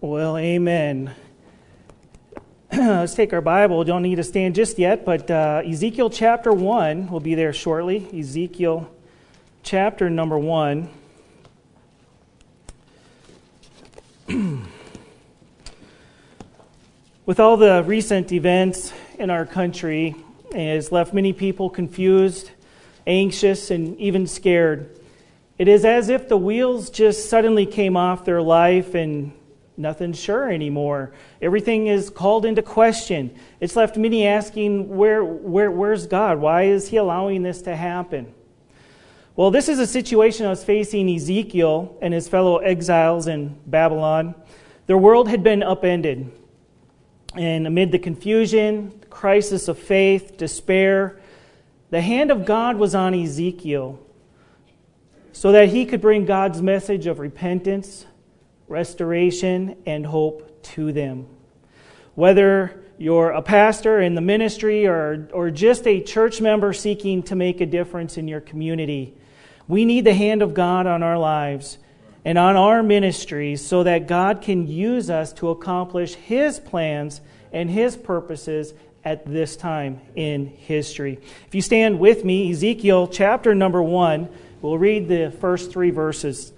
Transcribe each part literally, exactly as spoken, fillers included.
Well, amen. Let's take our Bible. Don't need to stand just yet, but uh, Ezekiel chapter one will be there shortly. Ezekiel chapter number one. With all the recent events in our country, it has left many people confused, anxious, and even scared. It is as if the wheels just suddenly came off their life and nothing's sure anymore. Everything is called into question. It's left many asking, where, where, where's God? Why is He allowing this to happen? Well, this is a situation that was facing Ezekiel and his fellow exiles in Babylon. Their world had been upended. And amid the confusion, crisis of faith, despair, the hand of God was on Ezekiel so that he could bring God's message of repentance, restoration, and hope to them. Whether you're a pastor in the ministry or, or just a church member seeking to make a difference in your community, we need the hand of God on our lives and on our ministries so that God can use us to accomplish His plans and His purposes at this time in history. If you stand with me, Ezekiel chapter number one, we'll read the first three verses.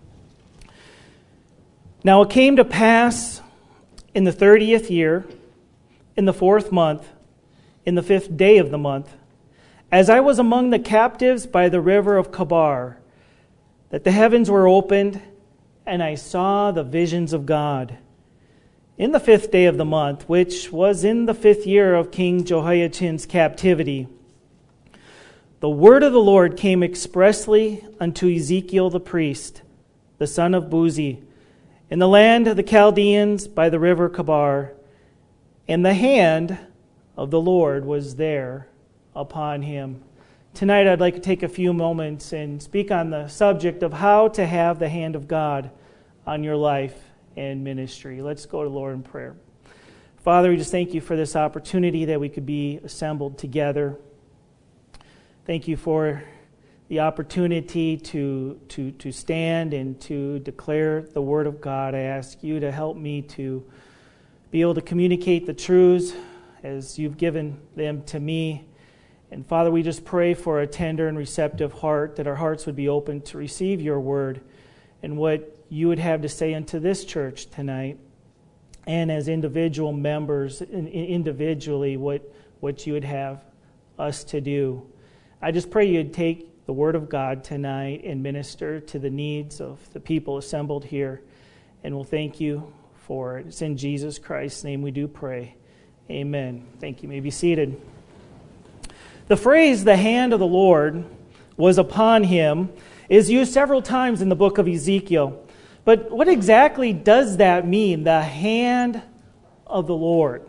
Now it came to pass in the thirtieth year, in the fourth month, in the fifth day of the month, as I was among the captives by the river of Kabar, that the heavens were opened, and I saw the visions of God. In the fifth day of the month, which was in the fifth year of King Jehoiachin's captivity, the word of the Lord came expressly unto Ezekiel the priest, the son of Buzi, in the land of the Chaldeans by the river Kabar, and the hand of the Lord was there upon him. Tonight I'd like to take a few moments and speak on the subject of how to have the hand of God on your life and ministry. Let's go to the Lord in prayer. Father, we just thank you for this opportunity that we could be assembled together. Thank you for the opportunity to, to, to stand and to declare the Word of God. I ask you to help me to be able to communicate the truths as you've given them to me. And Father, we just pray for a tender and receptive heart, that our hearts would be open to receive your Word and what you would have to say unto this church tonight. And as individual members, individually, what, what you would have us to do. I just pray you'd take the Word of God tonight and minister to the needs of the people assembled here. And we'll thank you for it. It's in Jesus Christ's name we do pray. Amen. Thank you. You may be seated. The phrase, the hand of the Lord was upon him, is used several times in the book of Ezekiel. But what exactly does that mean, the hand of the Lord?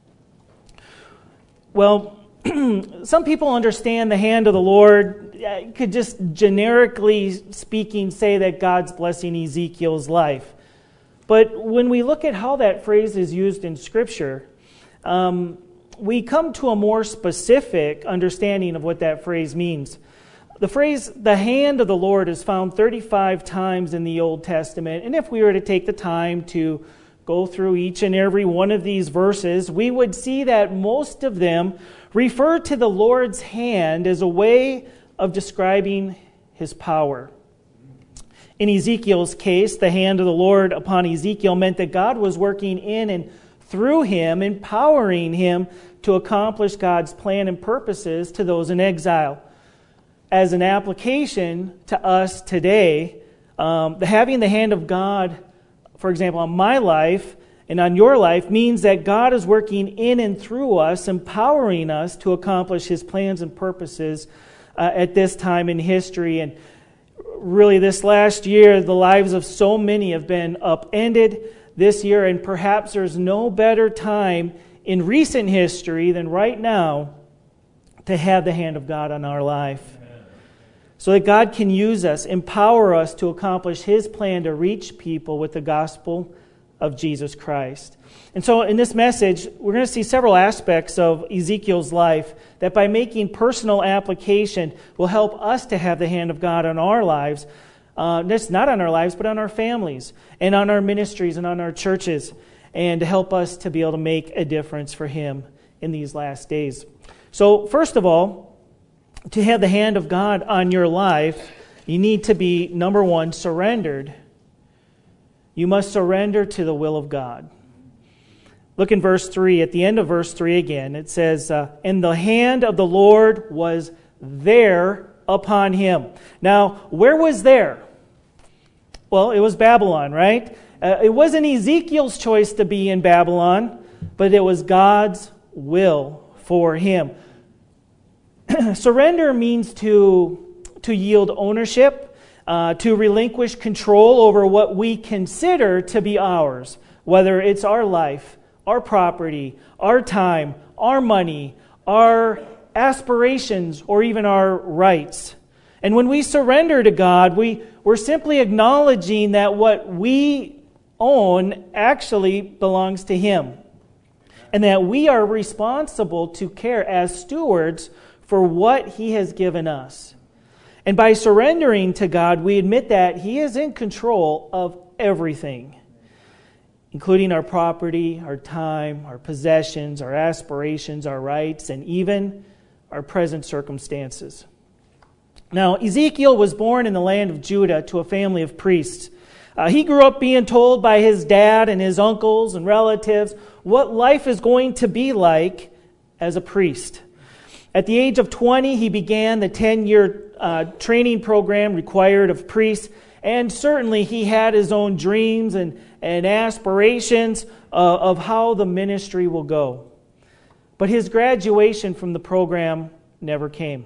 Well, some people understand the hand of the Lord, could just generically speaking say that God's blessing Ezekiel's life. But when we look at how that phrase is used in Scripture, um, we come to a more specific understanding of what that phrase means. The phrase, the hand of the Lord, is found thirty-five times in the Old Testament. And if we were to take the time to go through each and every one of these verses, we would see that most of them refer to the Lord's hand as a way of describing His power. In Ezekiel's case, the hand of the Lord upon Ezekiel meant that God was working in and through him, empowering him to accomplish God's plan and purposes to those in exile. As an application to us today, um, the having the hand of God, for example, on my life and on your life, means that God is working in and through us, empowering us to accomplish His plans and purposes uh, at this time in history. And really, this last year, the lives of so many have been upended this year, and perhaps there's no better time in recent history than right now to have the hand of God on our life. Amen. So that God can use us, empower us to accomplish His plan to reach people with the gospel of Jesus Christ. And so in this message, we're going to see several aspects of Ezekiel's life that by making personal application will help us to have the hand of God on our lives, Uh, that's not on our lives, but on our families and on our ministries and on our churches, and to help us to be able to make a difference for Him in these last days. So, first of all, to have the hand of God on your life, you need to be, number one, surrendered. You must surrender to the will of God. Look in verse three. At the end of verse three again, it says, uh, and the hand of the Lord was there upon him. Now, where was there? Well, it was Babylon, right? Uh, it wasn't Ezekiel's choice to be in Babylon, but it was God's will for him. Surrender means to, to yield ownership, uh, to relinquish control over what we consider to be ours, whether it's our life, our property, our time, our money, our aspirations, or even our rights. And when we surrender to God, we, we're simply acknowledging that what we own actually belongs to Him, and that we are responsible to care as stewards for what He has given us. And by surrendering to God, we admit that He is in control of everything, including our property, our time, our possessions, our aspirations, our rights, and even our present circumstances. Now, Ezekiel was born in the land of Judah to a family of priests. Uh, he grew up being told by his dad and his uncles and relatives what life is going to be like as a priest. At the age of twenty, he began the ten-year uh, training program required of priests, and certainly he had his own dreams and, and aspirations uh, of how the ministry will go. But his graduation from the program never came.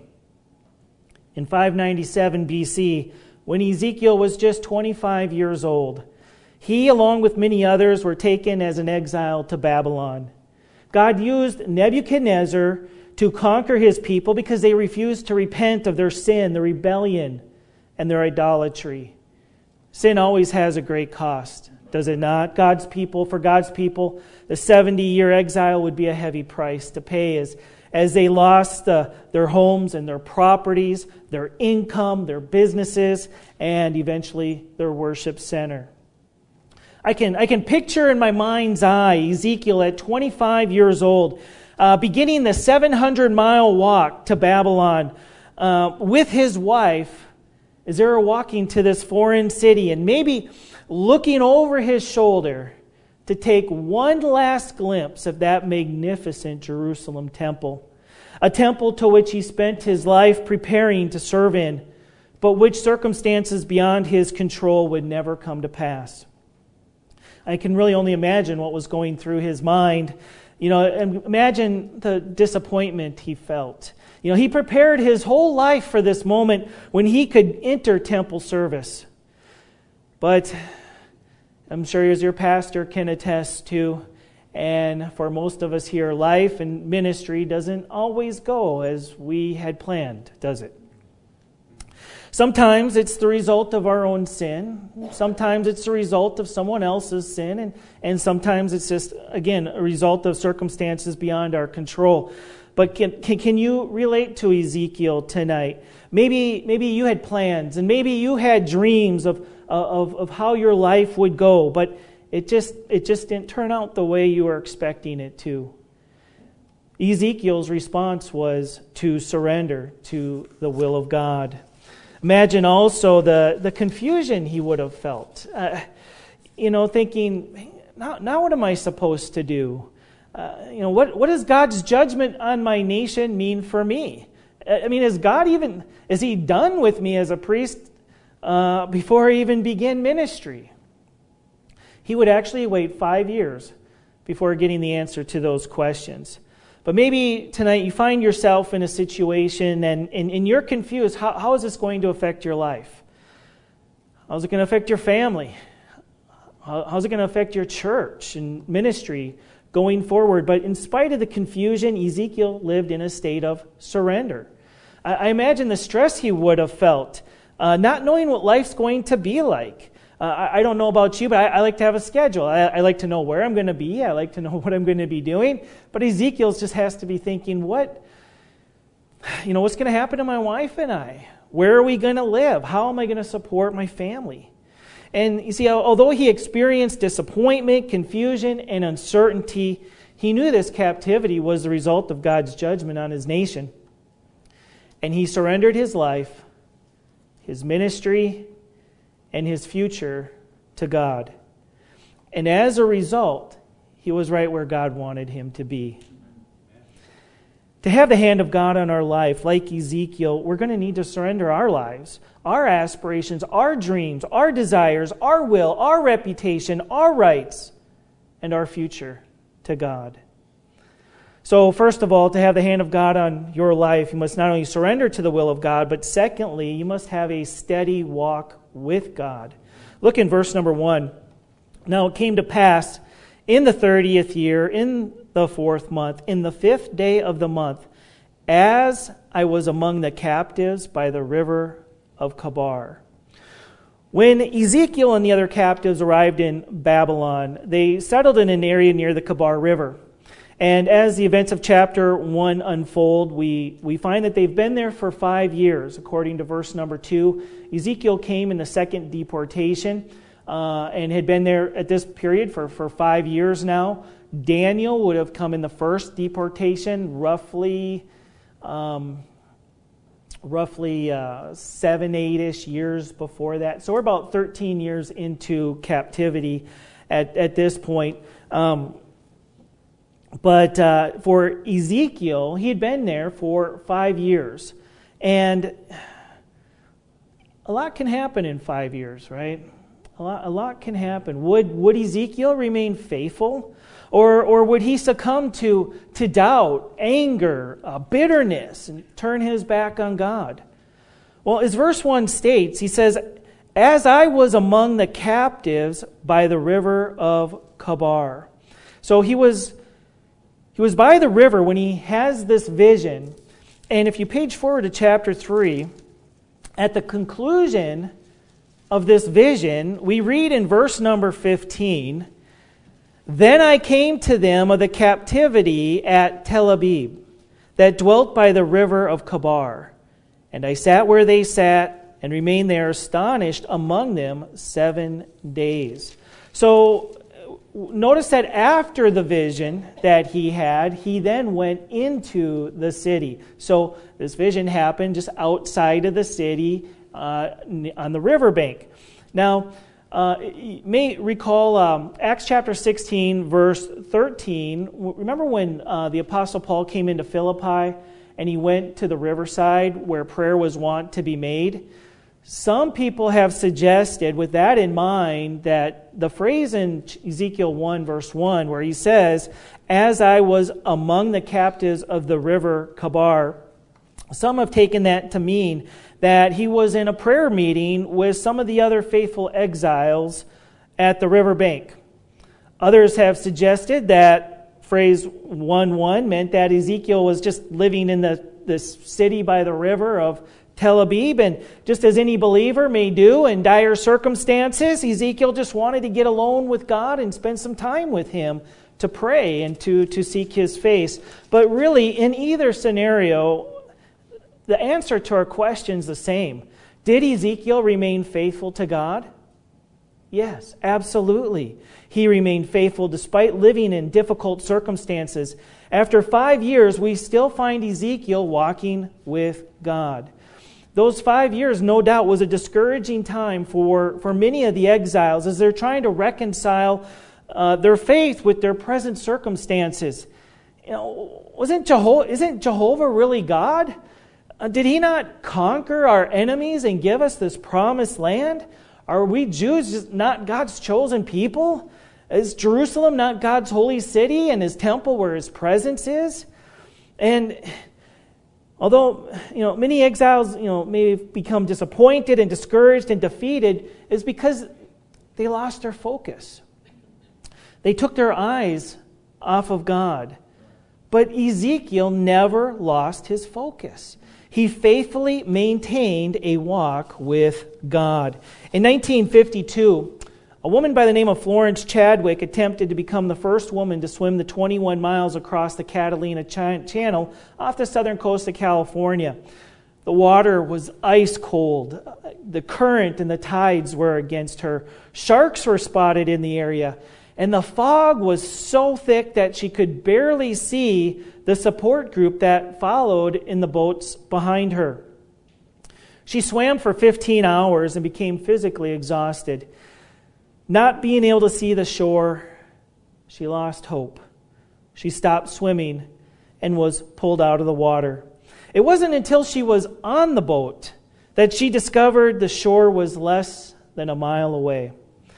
In five ninety-seven B C, when Ezekiel was just twenty-five years old, he, along with many others, were taken as an exile to Babylon. God used Nebuchadnezzar to conquer his people because they refused to repent of their sin, their rebellion, and their idolatry. Sin always has a great cost, does it not? God's people, for God's people, the seventy-year exile would be a heavy price to pay as, as they lost uh, their homes and their properties, their income, their businesses, and eventually their worship center. I can, I can picture in my mind's eye Ezekiel at twenty-five years old, uh, beginning the seven hundred mile walk to Babylon uh, with his wife as they were walking to this foreign city, and maybe looking over his shoulder to take one last glimpse of that magnificent Jerusalem temple, a temple to which he spent his life preparing to serve in, but which circumstances beyond his control would never come to pass. I can really only imagine what was going through his mind. You know, and imagine the disappointment he felt. You know, he prepared his whole life for this moment when he could enter temple service. But I'm sure, as your pastor can attest to, and for most of us here, life and ministry doesn't always go as we had planned, does it? Sometimes it's the result of our own sin. Sometimes it's the result of someone else's sin. And, and sometimes it's just, again, a result of circumstances beyond our control. But can, can, can you relate to Ezekiel tonight? Maybe, maybe you had plans, and maybe you had dreams of, of, of how your life would go, but it just, it just didn't turn out the way you were expecting it to. Ezekiel's response was to surrender to the will of God. Imagine also the, the confusion he would have felt. Uh, you know, thinking, now, now what am I supposed to do? Uh, you know, what, what does God's judgment on my nation mean for me? I mean, is God even, is He done with me as a priest uh, before I even begin ministry? He would actually wait five years before getting the answer to those questions. But maybe tonight you find yourself in a situation and, and, and you're confused. How, how is this going to affect your life? How is it going to affect your family? How, how is it going to affect your church and ministry going forward? But in spite of the confusion, Ezekiel lived in a state of surrender. I, I imagine the stress he would have felt, uh, not knowing what life's going to be like. Uh, I, I don't know about you, but I, I like to have a schedule. I, I like to know where I'm going to be. I like to know what I'm going to be doing. But Ezekiel just has to be thinking, what, you know, what's going to happen to my wife and I? Where are we going to live? How am I going to support my family? And you see, although he experienced disappointment, confusion, and uncertainty, he knew this captivity was the result of God's judgment on his nation. And he surrendered his life, his ministry, and his future to God. And as a result, he was right where God wanted him to be. To have the hand of God on our life, like Ezekiel, we're going to need to surrender our lives, our aspirations, our dreams, our desires, our will, our reputation, our rights, and our future to God. So first of all, to have the hand of God on your life, you must not only surrender to the will of God, but secondly, you must have a steady walk with God. Look in verse number one. Now it came to pass in the thirtieth year, in the fourth month, in the fifth day of the month, as I was among the captives by the river of Chebar. When Ezekiel and the other captives arrived in Babylon, they settled in an area near the Chebar River. And as the events of chapter one unfold, we, we find that they've been there for five years, according to verse number two. Ezekiel came in the second deportation uh, and had been there at this period for, for five years now. Daniel would have come in the first deportation, roughly, um, roughly uh, seven, eight-ish years before that. So we're about thirteen years into captivity at, at this point. Um, But uh, for Ezekiel, he had been there for five years. And a lot can happen in five years, right? A lot, a lot can happen. Would, would Ezekiel remain faithful? Or, or would he succumb to, to doubt, anger, uh, bitterness, and turn his back on God? Well, as verse one states, he says, as I was among the captives by the river of Chebar. So he was... He was by the river when he has this vision. And if you page forward to chapter three, at the conclusion of this vision, we read in verse number fifteen, then I came to them of the captivity at Tel Abib, that dwelt by the river of Chebar. And I sat where they sat, and remained there astonished among them seven days. So notice that after the vision that he had, he then went into the city. So this vision happened just outside of the city uh, on the riverbank. Now, uh, you may recall um, Acts chapter sixteen, verse thirteen. Remember when uh, the Apostle Paul came into Philippi and he went to the riverside where prayer was wont to be made? Some people have suggested, with that in mind, that the phrase in Ezekiel one, verse one, where he says, as I was among the captives of the river Chebar, some have taken that to mean that he was in a prayer meeting with some of the other faithful exiles at the riverbank. Others have suggested that phrase one one meant that Ezekiel was just living in the this city by the river of Tel Abib, and just as any believer may do in dire circumstances, Ezekiel just wanted to get alone with God and spend some time with Him to pray and to, to seek His face. But really, in either scenario, the answer to our question is the same. Did Ezekiel remain faithful to God? Yes, absolutely. He remained faithful despite living in difficult circumstances. After five years, we still find Ezekiel walking with God. Those five years, no doubt, was a discouraging time for, for many of the exiles as they're trying to reconcile uh, their faith with their present circumstances. You know, wasn't Jeho- isn't Jehovah really God? Uh, did He not conquer our enemies and give us this promised land? Are we Jews just not God's chosen people? Is Jerusalem not God's holy city and His temple where His presence is? And although, you know, many exiles, you know, may become disappointed and discouraged and defeated, is because they lost their focus. They took their eyes off of God. But Ezekiel never lost his focus. He faithfully maintained a walk with God. In nineteen fifty-two, a woman by the name of Florence Chadwick attempted to become the first woman to swim the twenty-one miles across the Catalina Ch- Channel off the southern coast of California. The water was ice cold. The current and the tides were against her. Sharks were spotted in the area. And the fog was so thick that she could barely see the support group that followed in the boats behind her. She swam for fifteen hours and became physically exhausted. Not being able to see the shore, she lost hope. She stopped swimming and was pulled out of the water. It wasn't until she was on the boat that she discovered the shore was less than a mile away.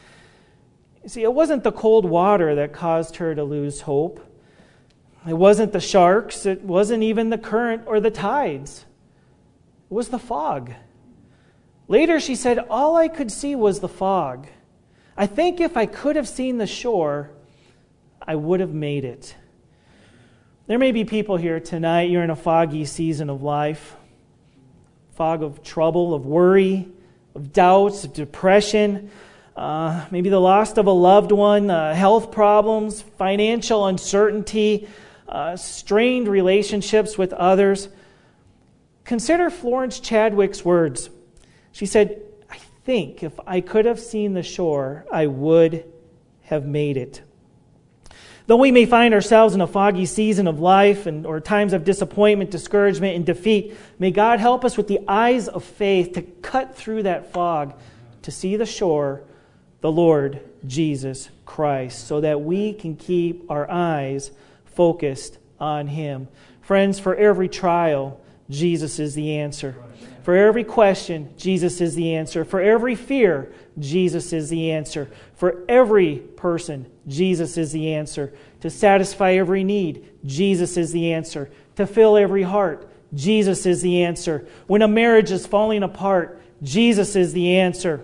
You see, it wasn't the cold water that caused her to lose hope. It wasn't the sharks. It wasn't even the current or the tides. It was the fog. Later she said, all I could see was the fog. I think if I could have seen the shore, I would have made it. There may be people here tonight, you're in a foggy season of life. Fog of trouble, of worry, of doubts, of depression, uh, maybe the loss of a loved one, uh, health problems, financial uncertainty, uh, strained relationships with others. Consider Florence Chadwick's words. She said, I think if I could have seen the shore, I would have made it. Though we may find ourselves in a foggy season of life and or times of disappointment, discouragement, and defeat, may God help us with the eyes of faith to cut through that fog, to see the shore, the Lord Jesus Christ, so that we can keep our eyes focused on Him. Friends, for every trial, Jesus is the answer. For every question, Jesus is the answer. For every fear, Jesus is the answer. For every person, Jesus is the answer. To satisfy every need, Jesus is the answer. To fill every heart, Jesus is the answer. When a marriage is falling apart, Jesus is the answer.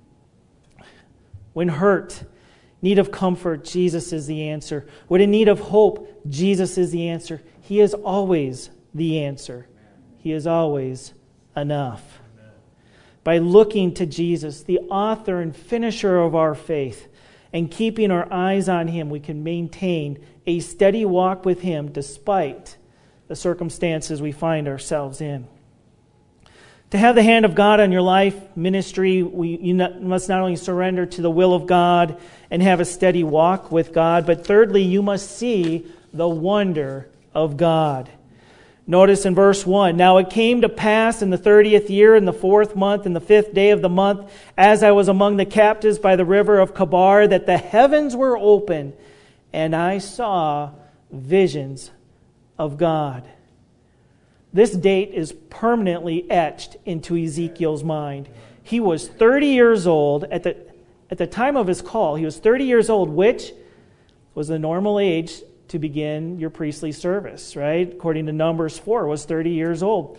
When hurt, need of comfort, Jesus is the answer. When in need of hope, Jesus is the answer. He is always the answer. He is always enough. By looking to Jesus, the author and finisher of our faith, and keeping our eyes on Him, we can maintain a steady walk with Him despite the circumstances we find ourselves in. To have the hand of God on your life, ministry, we, you not, must not only surrender to the will of God and have a steady walk with God, but thirdly, you must see the wonder of God. Notice in verse one, now it came to pass in the thirtieth year, in the fourth month, in the fifth day of the month, as I was among the captives by the river of Kabar, that the heavens were open, and I saw visions of God. This date is permanently etched into Ezekiel's mind. He was thirty years old at the, at the time of his call. He was thirty years old, which was the normal age to begin your priestly service, right? According to Numbers four, was thirty years old.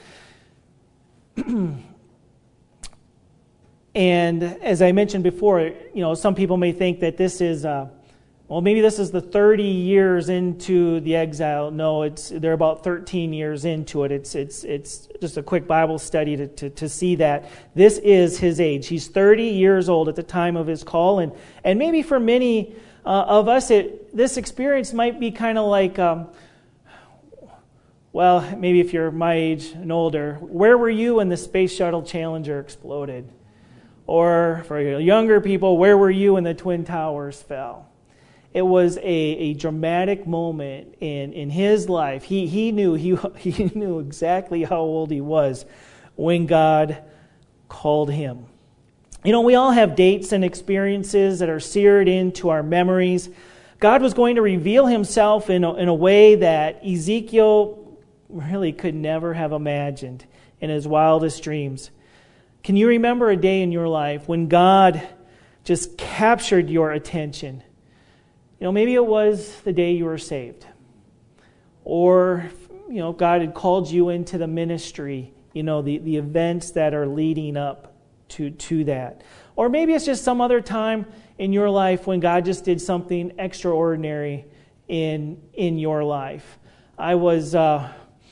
And as I mentioned before, you know, some people may think that this is, uh, well, maybe this is the thirty years into the exile. No, it's they're about thirteen years into it. It's it's it's just a quick Bible study to, to, to see that this is his age. He's thirty years old at the time of his call, and and maybe for many Uh, of us, it, this experience might be kind of like, um, well, maybe if you're my age and older, where were you when the Space Shuttle Challenger exploded? Or for younger people, where were you when the Twin Towers fell? It was a, a dramatic moment in, in his life. He he knew he he knew exactly how old he was when God called him. You know, we all have dates and experiences that are seared into our memories. God was going to reveal Himself in a, in a way that Ezekiel really could never have imagined in his wildest dreams. Can you remember a day in your life when God just captured your attention? You know, maybe it was the day you were saved. Or, you know, God had called you into the ministry, you know, the, the events that are leading up to to that. Or maybe it's just some other time in your life when God just did something extraordinary in in your life. I was, uh,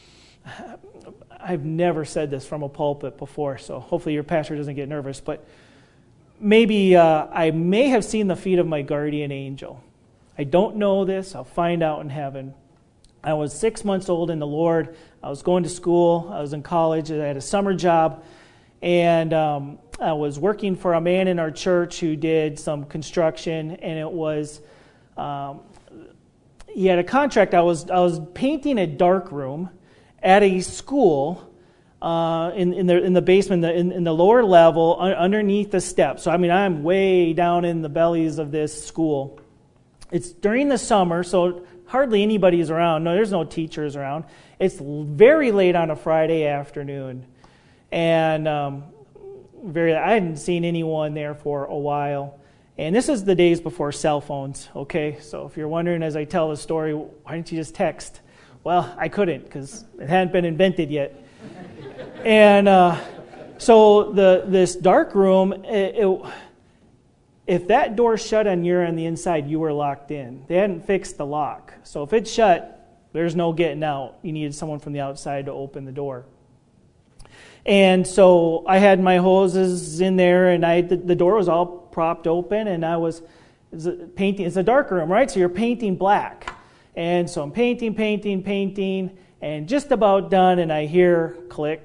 I've never said this from a pulpit before, so hopefully your pastor doesn't get nervous, but maybe uh, I may have seen the feet of my guardian angel. I don't know this. I'll find out in heaven. I was six months old in the Lord. I was going to school. I was in college. I had a summer job. And um, I was working for a man in our church who did some construction. And it was, um, he had a contract. I was I was painting a dark room at a school uh, in, in, the, in the basement, in, in the lower level, un, underneath the steps. So, I mean, I'm way down in the bellies of this school. It's during the summer, so hardly anybody's around. No, there's no teachers around. It's very late on a Friday afternoon. And um, very, I hadn't seen anyone there for a while. And this is the days before cell phones, okay? So if you're wondering as I tell the story, why didn't you just text? Well, I couldn't because it hadn't been invented yet. And uh, so the this dark room, it, it, if that door shut on you on the inside, you were locked in. They hadn't fixed the lock. So if it shut, there's no getting out. You needed someone from the outside to open the door. And so I had my hoses in there, and I the, the door was all propped open, and I was, was painting. It's a dark room, right? So you're painting black. And so I'm painting, painting, painting, and just about done, and I hear click.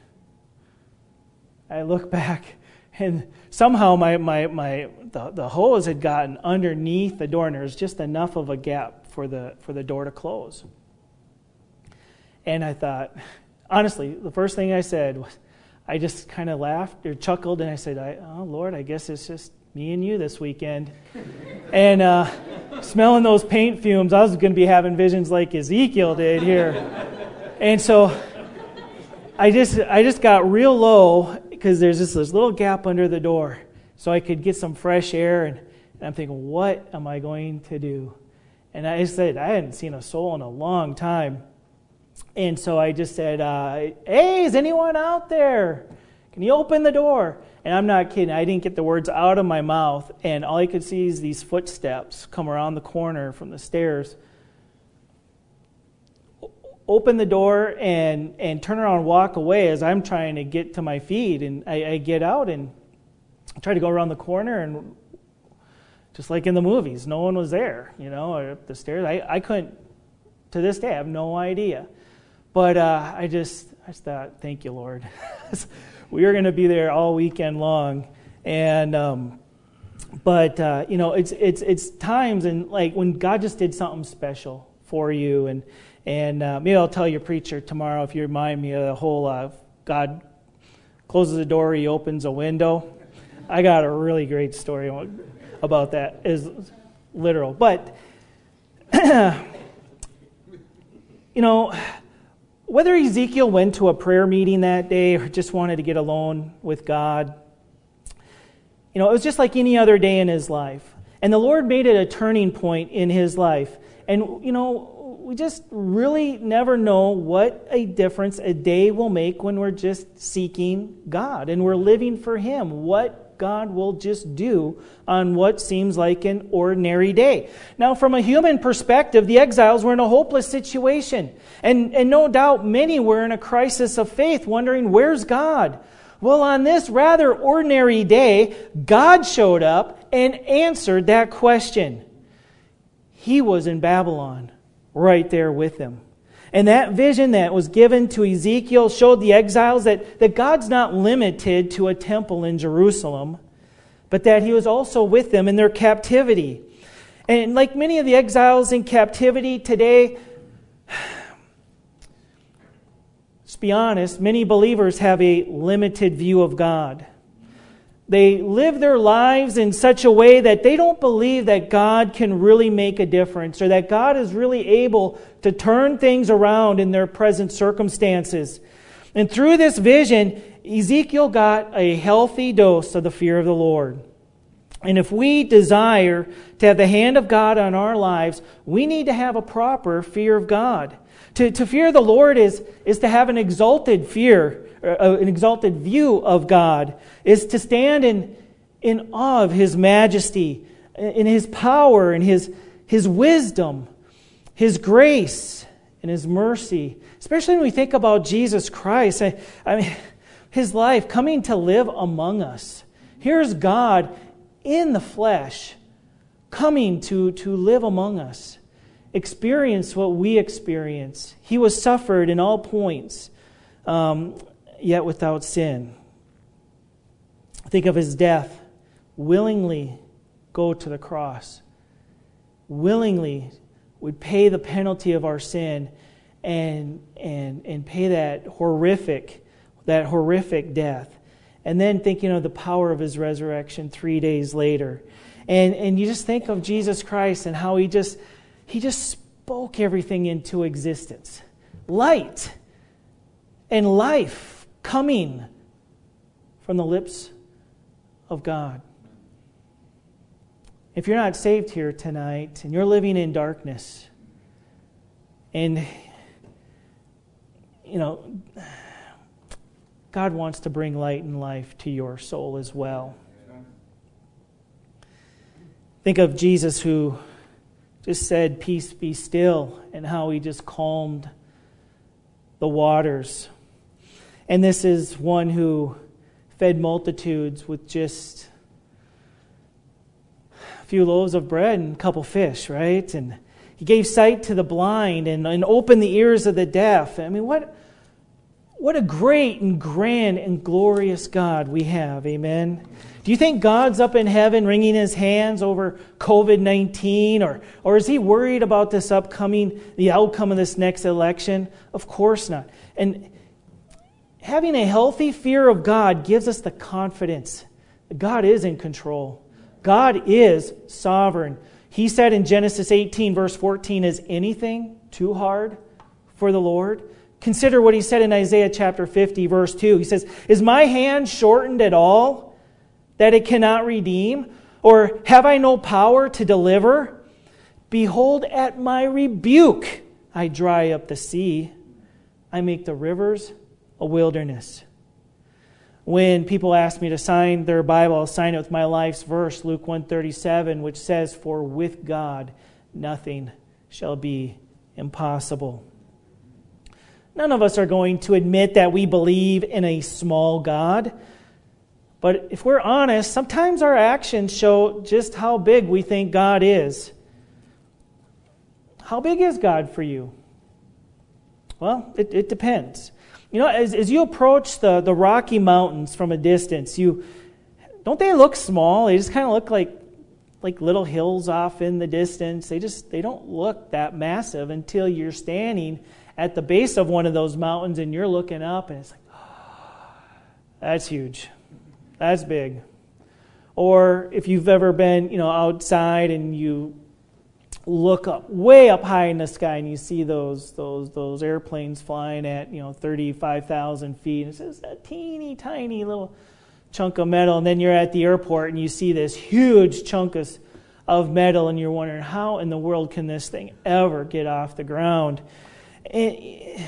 I look back, and somehow my, my, my the, the hose had gotten underneath the door, and there was just enough of a gap for the for the door to close. And I thought, honestly, the first thing I said was, I just kind of laughed or chuckled, and I said, I, oh, Lord, I guess it's just me and you this weekend. And uh, smelling those paint fumes, I was going to be having visions like Ezekiel did here. And so I just I just got real low because there's just this little gap under the door so I could get some fresh air. And, and I'm thinking, what am I going to do? And I said, I hadn't seen a soul in a long time. And so I just said, uh, hey, is anyone out there? Can you open the door? And I'm not kidding. I didn't get the words out of my mouth. And all I could see is these footsteps come around the corner from the stairs. Open the door and, and turn around and walk away as I'm trying to get to my feet. And I, I get out and try to go around the corner, and just like in the movies, no one was there, you know, or up the stairs. I, I couldn't, to this day, I have no idea. But uh, I just I just thought, thank you, Lord. We are going to be there all weekend long. And um, but uh, you know, it's it's it's times and like when God just did something special for you, and and uh, maybe I'll tell your preacher tomorrow if you remind me of the whole uh, God closes a door, He opens a window. I got a really great story about that. Is literal, but you know, whether Ezekiel went to a prayer meeting that day or just wanted to get alone with God, you know, it was just like any other day in his life. And the Lord made it a turning point in his life. And, you know, we just really never know what a difference a day will make when we're just seeking God and we're living for Him. What God will just do on what seems like an ordinary day. Now, from a human perspective, the exiles were in a hopeless situation. And, and no doubt many were in a crisis of faith, wondering, where's God? Well, on this rather ordinary day, God showed up and answered that question. He was in Babylon, right there with them. And that vision that was given to Ezekiel showed the exiles that, that God's not limited to a temple in Jerusalem, but that He was also with them in their captivity. And like many of the exiles in captivity today, let's be honest, many believers have a limited view of God. They live their lives in such a way that they don't believe that God can really make a difference or that God is really able to turn things around in their present circumstances. And through this vision, Ezekiel got a healthy dose of the fear of the Lord. And if we desire to have the hand of God on our lives, we need to have a proper fear of God. To, to fear the Lord is, is to have an exalted fear, uh, an exalted view of God, is to stand in, in awe of His majesty, in His power, in His, His wisdom, His grace, and His mercy. Especially when we think about Jesus Christ. I, I mean, His life coming to live among us. Here's God in the flesh coming to, to live among us. experienced what we experience. He was suffered in all points, um, yet without sin. Think of his death. Willingly go to the cross. Willingly would pay the penalty of our sin and and and pay that horrific, that horrific death. And then thinking of the power of his resurrection three days later. And and you just think of Jesus Christ and how he just he just spoke everything into existence. Light and life coming from the lips of God. If you're not saved here tonight and you're living in darkness, and you know, God wants to bring light and life to your soul as well. Think of Jesus who just said, "Peace, be still," and how he just calmed the waters. And this is one who fed multitudes with just a few loaves of bread and a couple fish, right? And he gave sight to the blind and, and opened the ears of the deaf. I mean, what, what a great and grand and glorious God we have, amen? Do you think God's up in heaven wringing his hands over covid nineteen? Or, or is he worried about this upcoming, the outcome of this next election? Of course not. And having a healthy fear of God gives us the confidence that God is in control. God is sovereign. He said in Genesis eighteen, verse fourteen, "Is anything too hard for the Lord?" Consider what he said in Isaiah chapter fifty, verse two. He says, "Is my hand shortened at all, that it cannot redeem? Or have I no power to deliver? Behold, at my rebuke I dry up the sea. I make the rivers a wilderness." When people ask me to sign their Bible, I'll sign it with my life's verse, Luke one thirty-seven, which says, "For with God nothing shall be impossible." None of us are going to admit that we believe in a small God. But if we're honest, sometimes our actions show just how big we think God is. How big is God for you? Well, it, it depends. You know, as, as you approach the, the Rocky Mountains from a distance, you don't they look small? They just kind of look like like little hills off in the distance. They just they don't look that massive until you're standing at the base of one of those mountains and you're looking up and it's like, oh, that's huge. That's big. Or if you've ever been, you know, outside and you look up, way up high in the sky, and you see those those those airplanes flying at, you know, thirty-five thousand feet. And it's just a teeny tiny little chunk of metal. And then you're at the airport and you see this huge chunk of, of metal, and you're wondering, how in the world can this thing ever get off the ground? And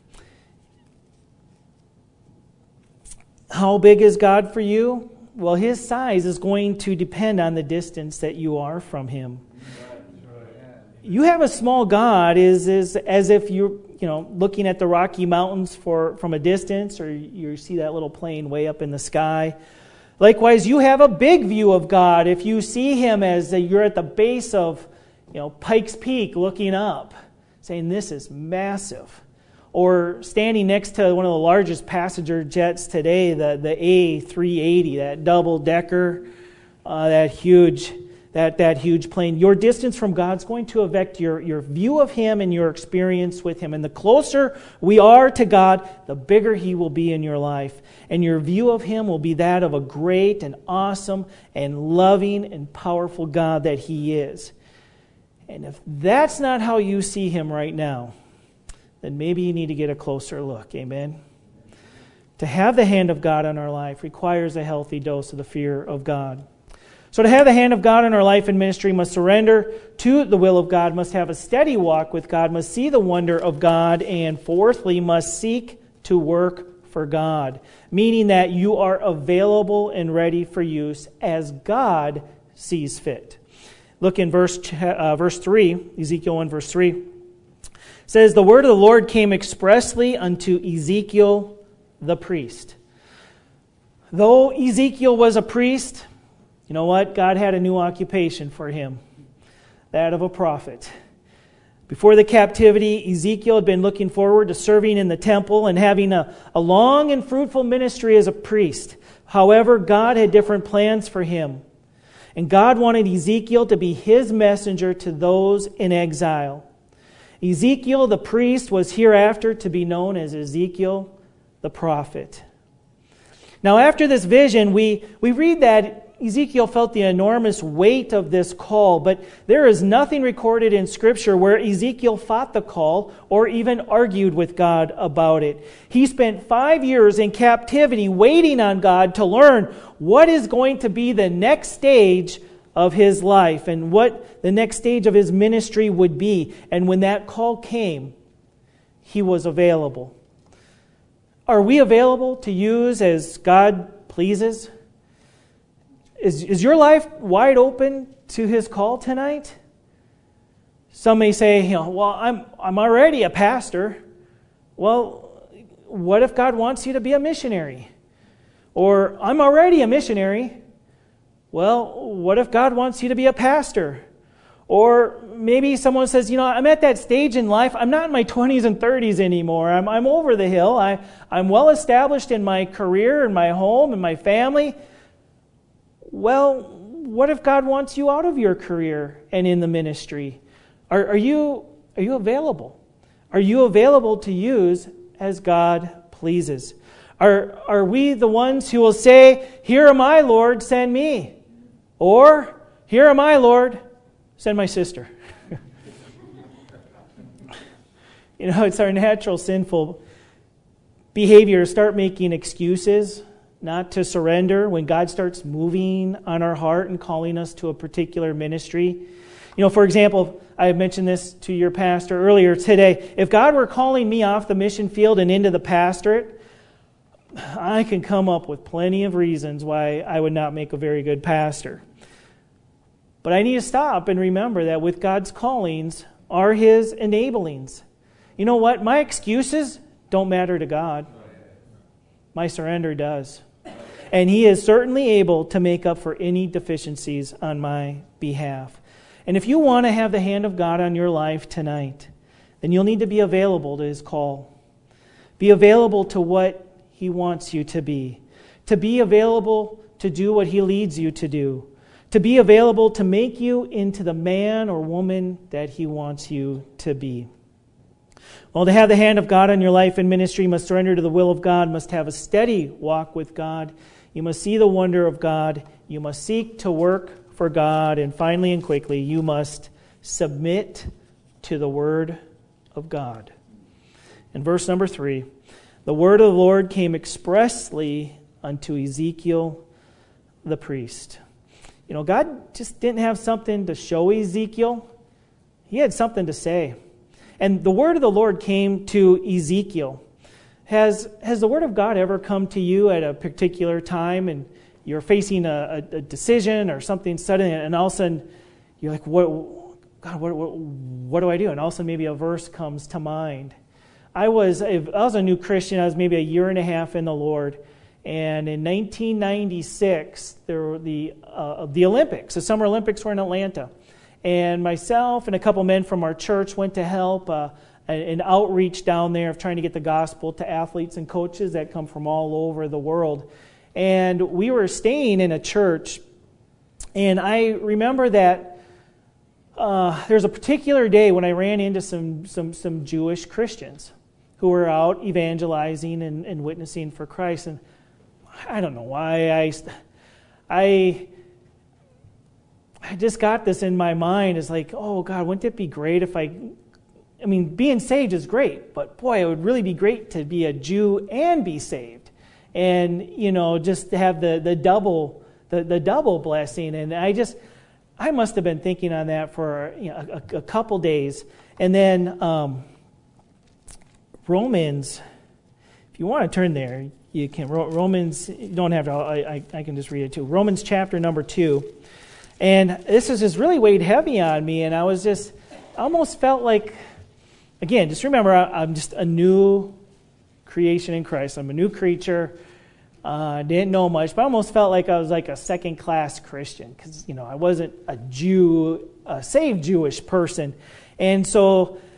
how big is God for you? Well, his size is going to depend on the distance that you are from him. You have a small God is is as if you're, you know, looking at the Rocky Mountains for from a distance, or you see that little plane way up in the sky. Likewise, you have a big view of God if you see him as a, you're at the base of, you know, Pikes Peak looking up, saying this is massive. Or standing next to one of the largest passenger jets today, the, the A three eighty, that double-decker, uh, that huge that, that huge plane. Your distance from God's going to affect your, your view of him and your experience with him. And the closer we are to God, the bigger he will be in your life. And your view of him will be that of a great and awesome and loving and powerful God that he is. And if that's not how you see him right now, then maybe you need to get a closer look. Amen? To have the hand of God on our life requires a healthy dose of the fear of God. So to have the hand of God in our life and ministry, must surrender to the will of God, must have a steady walk with God, must see the wonder of God, and fourthly, must seek to work for God, meaning that you are available and ready for use as God sees fit. Look in verse uh, verse three, Ezekiel one, verse three. It says, "The word of the Lord came expressly unto Ezekiel the priest." Though Ezekiel was a priest, you know what? God had a new occupation for him, that of a prophet. Before the captivity, Ezekiel had been looking forward to serving in the temple and having a, a long and fruitful ministry as a priest. However, God had different plans for him. And God wanted Ezekiel to be his messenger to those in exile. Ezekiel the priest was hereafter to be known as Ezekiel the prophet. Now after this vision, we, we read that Ezekiel felt the enormous weight of this call, but there is nothing recorded in Scripture where Ezekiel fought the call or even argued with God about it. He spent five years in captivity waiting on God to learn what is going to be the next stage of his life and what the next stage of his ministry would be. And when that call came, he was available. Are we available to use as God pleases? Is, is your life wide open to his call tonight? Some may say, you know, well, I'm I'm already a pastor. Well, what if God wants you to be a missionary? Or I'm already a missionary. Well, what if God wants you to be a pastor? Or maybe someone says, you know, I'm at that stage in life. I'm not in my twenties and thirties anymore. I'm I'm over the hill. I, I'm well established in my career and my home and my family. Well, what if God wants you out of your career and in the ministry? Are, are you are you available? Are you available to use as God pleases? Are, are we the ones who will say, "Here am I, Lord, send me"? Or, "Here am I, Lord, send my sister"? You know, it's our natural sinful behavior to start making excuses, not to surrender when God starts moving on our heart and calling us to a particular ministry. You know, for example, I mentioned this to your pastor earlier today. If God were calling me off the mission field and into the pastorate, I can come up with plenty of reasons why I would not make a very good pastor. But I need to stop and remember that with God's callings are His enablings. You know what? My excuses don't matter to God. My surrender does. And He is certainly able to make up for any deficiencies on my behalf. And if you want to have the hand of God on your life tonight, then you'll need to be available to His call. Be available to what He wants you to be. To be available to do what He leads you to do. To be available to make you into the man or woman that He wants you to be. Well, to have the hand of God on your life and ministry, you must surrender to the will of God, must have a steady walk with God. You must see the wonder of God. You must seek to work for God. And finally and quickly, you must submit to the word of God. In verse number three, the word of the Lord came expressly unto Ezekiel the priest. You know, God just didn't have something to show Ezekiel. He had something to say. And the word of the Lord came to Ezekiel. Has, has the word of God ever come to you at a particular time and you're facing a, a, a decision or something sudden, and all of a sudden you're like, what, God, what, what, what do I do? And all of a sudden maybe a verse comes to mind. I was, I was a new Christian. I was maybe a year and a half in the Lord. And in nineteen ninety-six, there were the, uh, the Olympics. The Summer Olympics were in Atlanta. And myself and a couple men from our church went to help uh, an outreach down there of trying to get the gospel to athletes and coaches that come from all over the world. And we were staying in a church, and I remember that uh, there's a particular day when I ran into some some, some Jewish Christians who were out evangelizing and, and witnessing for Christ. And I don't know why I... I I just got this in my mind. It's like, oh, God, wouldn't it be great if I... I mean, being saved is great, but boy, it would really be great to be a Jew and be saved. And, you know, just to have the, the double the, the double blessing. And I just, I must have been thinking on that for you know, a, a couple days. And then um, Romans, if you want to turn there, you can. Romans, you don't have to, I, I, I can just read it too. Romans chapter number two. And this has just really weighed heavy on me, and I was just, I almost felt like, again, just remember, I'm just a new creation in Christ. I'm a new creature. I uh, didn't know much, but I almost felt like I was like a second-class Christian because, you know, I wasn't a Jew, a saved Jewish person. And so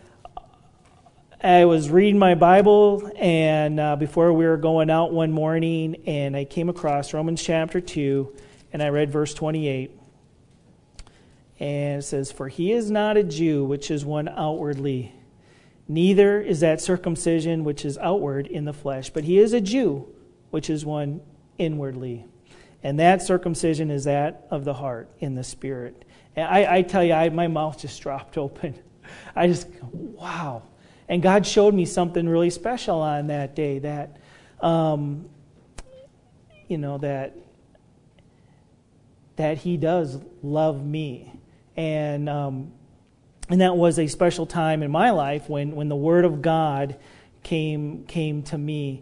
I was reading my Bible, and uh, before we were going out one morning, and I came across Romans chapter two, and I read verse twenty-eight. And it says, "For he is not a Jew, which is one outwardly, neither is that circumcision which is outward in the flesh, but he is a Jew, which is one inwardly. And that circumcision is that of the heart, in the spirit." And I, I tell you, I, my mouth just dropped open. I just, wow. And God showed me something really special on that day, that, um, you know, that, that he does love me. And um, and that was a special time in my life when, when the Word of God came came to me.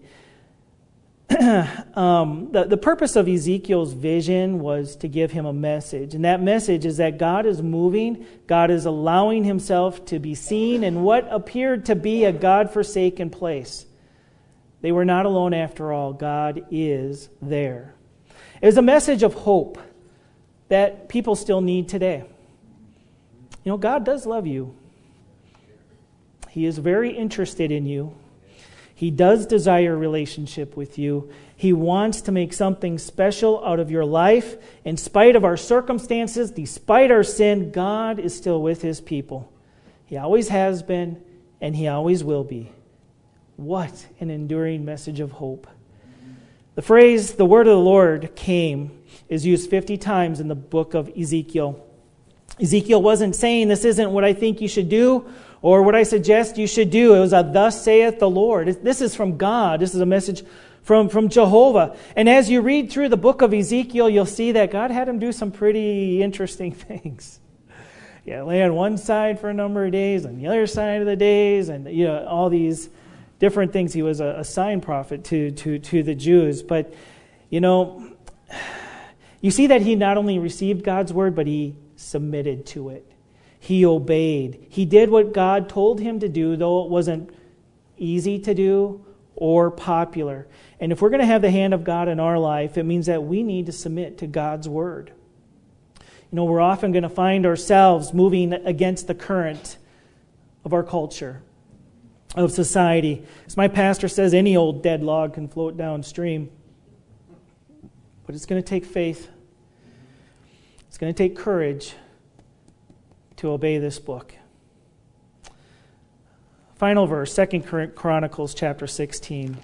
um, the, the purpose of Ezekiel's vision was to give him a message. And that message is that God is moving. God is allowing himself to be seen in what appeared to be a God-forsaken place. They were not alone after all. God is there. It was a message of hope that people still need today. You know, God does love you. He is very interested in you. He does desire a relationship with you. He wants to make something special out of your life. In spite of our circumstances, despite our sin, God is still with his people. He always has been, and he always will be. What an enduring message of hope. The phrase, "the word of the Lord came," is used fifty times in the book of Ezekiel. Ezekiel wasn't saying, "This isn't what I think you should do," or "what I suggest you should do." It was a "thus saith the Lord." This is from God. This is a message from, from Jehovah. And as you read through the book of Ezekiel, you'll see that God had him do some pretty interesting things. Yeah, lay on one side for a number of days, on the other side of the days, and you know all these different things. He was a, a sign prophet to, to, to the Jews. But, you know, you see that he not only received God's word, but he submitted to it. He obeyed. He did what God told him to do, though it wasn't easy to do or popular. And if we're going to have the hand of God in our life, it means that we need to submit to God's word. You know, we're often going to find ourselves moving against the current of our culture, of society. As my pastor says, any old dead log can float downstream. But it's going to take faith. It's going to take courage to obey this book. Final verse, Second Chronicles chapter sixteen.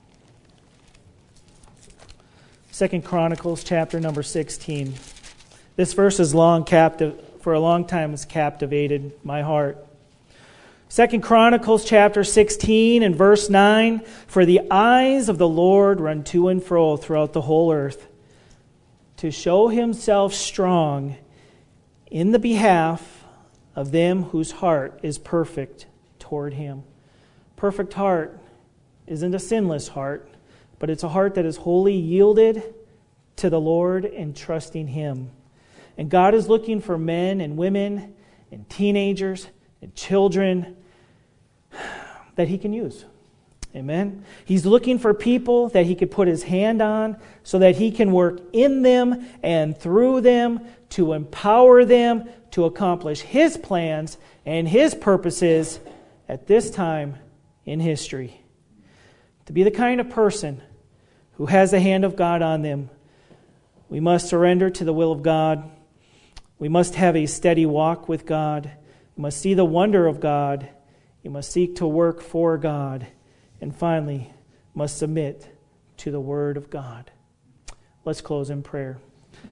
Second Chronicles chapter number sixteen. This verse is long captive for a long time has captivated my heart. Second Chronicles chapter sixteen and verse nine. "For the eyes of the Lord run to and fro throughout the whole earth, to show himself strong in the behalf of them whose heart is perfect toward him." Perfect heart isn't a sinless heart, but it's a heart that is wholly yielded to the Lord and trusting him. And God is looking for men and women and teenagers and children that he can use. Amen. He's looking for people that he could put his hand on so that he can work in them and through them to empower them to accomplish his plans and his purposes at this time in history. To be the kind of person who has the hand of God on them, we must surrender to the will of God. We must have a steady walk with God. We must see the wonder of God. We must seek to work for God. And finally, must submit to the Word of God. Let's close in prayer.